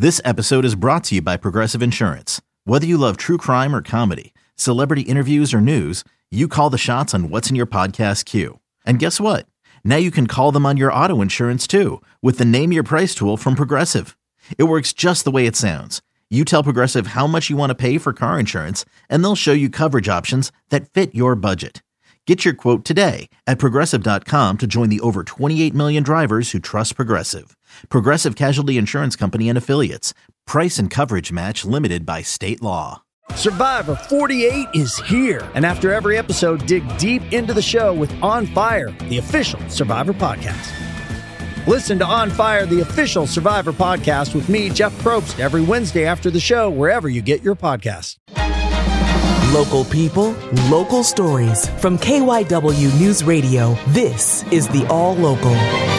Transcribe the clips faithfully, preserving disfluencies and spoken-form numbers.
This episode is brought to you by Progressive Insurance. Whether you love true crime or comedy, celebrity interviews or news, you call the shots on what's in your podcast queue. And guess what? Now you can call them on your auto insurance too with the Name Your Price tool from Progressive. It works just the way it sounds. You tell Progressive how much you want to pay for car insurance, and they'll show you coverage options that fit your budget. Get your quote today at Progressive dot com to join the over twenty-eight million drivers who trust Progressive. Progressive Casualty Insurance Company and Affiliates. Price and coverage match limited by state law. Survivor forty-eight is here. And after every episode, dig deep into the show with On Fire, the official Survivor podcast. Listen to On Fire, the official Survivor podcast with me, Jeff Probst, every Wednesday after the show, wherever you get your podcasts. Local people, local stories. From K Y W News Radio, this is the All Local.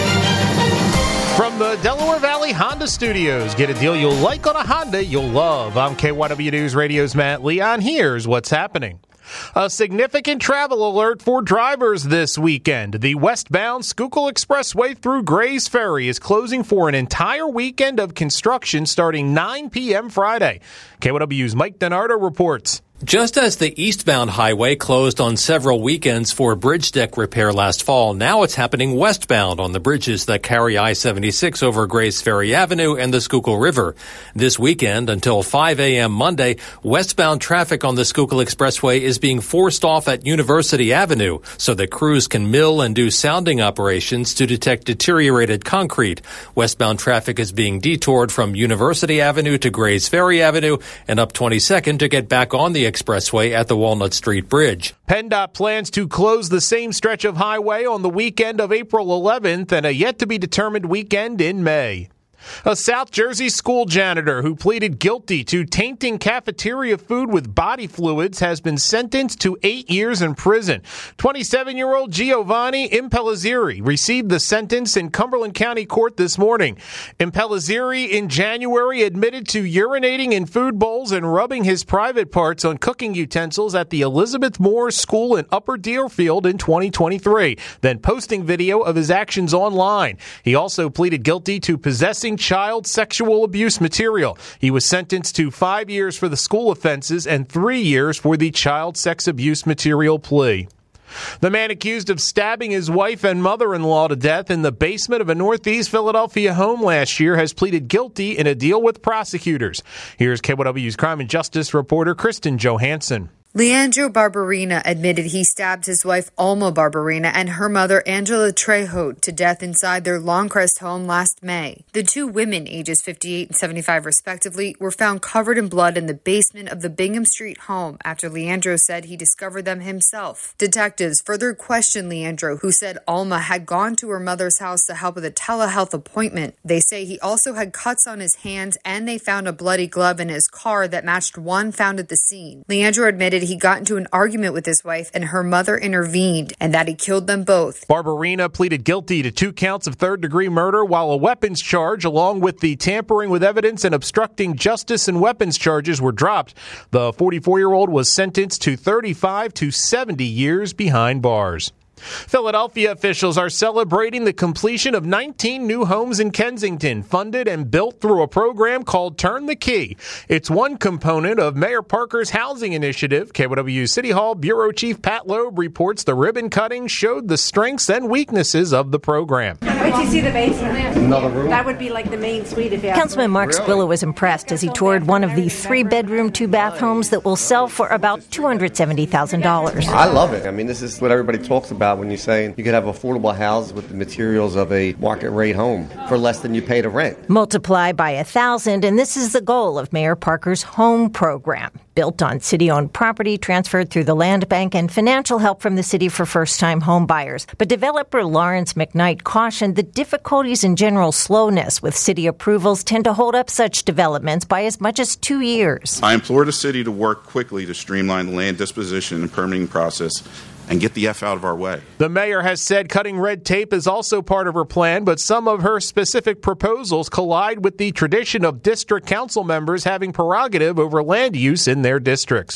From the Delaware Valley Honda Studios, get a deal you'll like on a Honda you'll love. I'm K Y W News Radio's Matt Leon. Here's what's happening. A significant travel alert for drivers this weekend. The westbound Schuylkill Expressway through Grays Ferry is closing for an entire weekend of construction starting nine p.m. Friday. K Y W's Mike DiNardo reports. Just as the eastbound highway closed on several weekends for bridge deck repair last fall, now it's happening westbound on the bridges that carry I seventy-six over Grays Ferry Avenue and the Schuylkill River. This weekend, until five a.m. Monday, westbound traffic on the Schuylkill Expressway is being forced off at University Avenue so that crews can mill and do sounding operations to detect deteriorated concrete. Westbound traffic is being detoured from University Avenue to Grays Ferry Avenue and up twenty-second to get back on the Expressway at the Walnut Street Bridge. PennDOT plans to close the same stretch of highway on the weekend of April eleventh and a yet-to-be-determined weekend in May. A South Jersey school janitor who pleaded guilty to tainting cafeteria food with body fluids has been sentenced to eight years in prison. twenty-seven-year-old Giovanni Impellizzeri received the sentence in Cumberland County Court this morning. Impellizzeri in January admitted to urinating in food bowls and rubbing his private parts on cooking utensils at the Elizabeth Moore School in Upper Deerfield in twenty twenty-three, then posting video of his actions online. He also pleaded guilty to possessing child sexual abuse material. He was sentenced to five years for the school offenses and three years for the child sex abuse material plea. The man accused of stabbing his wife and mother-in-law to death in the basement of a Northeast Philadelphia home last year has pleaded guilty in a deal with prosecutors. Here's K Y W's crime and justice reporter Kristen Johansson. Leandro Barberina admitted he stabbed his wife Alma Barberina and her mother Angela Trejo to death inside their Longcrest home last May. The two women, ages fifty-eight and seventy-five respectively, were found covered in blood in the basement of the Bingham Street home after Leandro said he discovered them himself. Detectives further questioned Leandro, who said Alma had gone to her mother's house to help with a telehealth appointment. They say he also had cuts on his hands and they found a bloody glove in his car that matched one found at the scene. Leandro admitted he got into an argument with his wife and her mother intervened and that he killed them both. Barberina pleaded guilty to two counts of third-degree murder, while a weapons charge along with the tampering with evidence and obstructing justice and weapons charges were dropped. The forty-four-year-old was sentenced to thirty-five to seventy years behind bars. Philadelphia officials are celebrating the completion of nineteen new homes in Kensington, funded and built through a program called Turn the Key. It's one component of Mayor Parker's housing initiative. K Y W City Hall Bureau Chief Pat Loeb reports the ribbon cutting showed the strengths and weaknesses of the program. Wait till you see the basement. Another room? That would be like the main suite if you Councilman Mark really? Spilla was impressed as he toured one of the three-bedroom, two-bath homes that will sell for about two hundred seventy thousand dollars. I love it. I mean, this is what everybody talks about when you're saying you could have affordable houses with the materials of a market-rate home for less than you pay to rent. Multiply by a thousand, and this is the goal of Mayor Parker's home program. Built on city-owned property, transferred through the land bank, and financial help from the city for first-time home buyers. But developer Lawrence McKnight cautioned the difficulties and general slowness with city approvals tend to hold up such developments by as much as two years. I implore the city to work quickly to streamline the land disposition and permitting process and get the F out of our way. The mayor has said cutting red tape is also part of her plan, but some of her specific proposals collide with the tradition of district council members having prerogative over land use in their districts.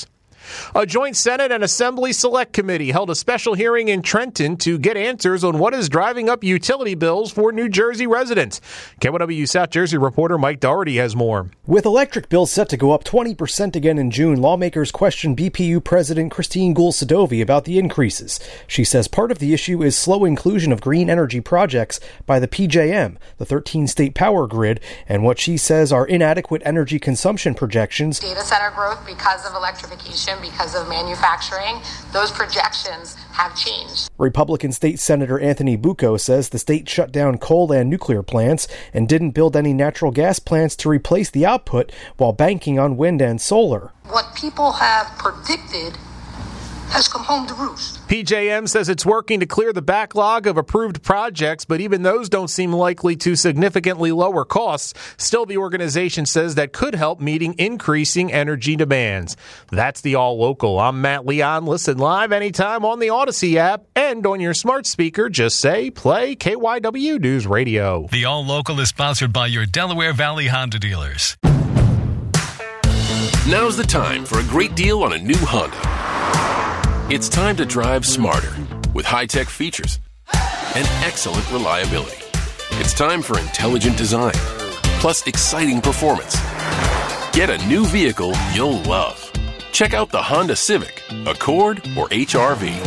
A joint Senate and Assembly Select Committee held a special hearing in Trenton to get answers on what is driving up utility bills for New Jersey residents. K Y W South Jersey reporter Mike Doherty has more. With electric bills set to go up twenty percent again in June, lawmakers questioned B P U President Christine Gould-Sadovi about the increases. She says part of the issue is slow inclusion of green energy projects by the P J M, the thirteen-state power grid, and what she says are inadequate energy consumption projections. Data center growth because of electrification, because of manufacturing, those projections have changed. Republican State Senator Anthony Bucco says the state shut down coal and nuclear plants and didn't build any natural gas plants to replace the output while banking on wind and solar. What people have predicted has come home to roost. P J M says it's working to clear the backlog of approved projects, but even those don't seem likely to significantly lower costs. Still, the organization says that could help meeting increasing energy demands. That's the All Local. I'm Matt Leon. Listen live anytime on the Odyssey app and on your smart speaker. Just say, play K Y W News Radio. The All Local is sponsored by your Delaware Valley Honda dealers. Now's the time for a great deal on a new Honda. It's time to drive smarter with high-tech features and excellent reliability. It's time for intelligent design, plus exciting performance. Get a new vehicle you'll love. Check out the Honda Civic, Accord, or H R V.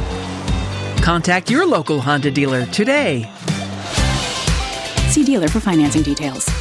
Contact your local Honda dealer today. See dealer for financing details.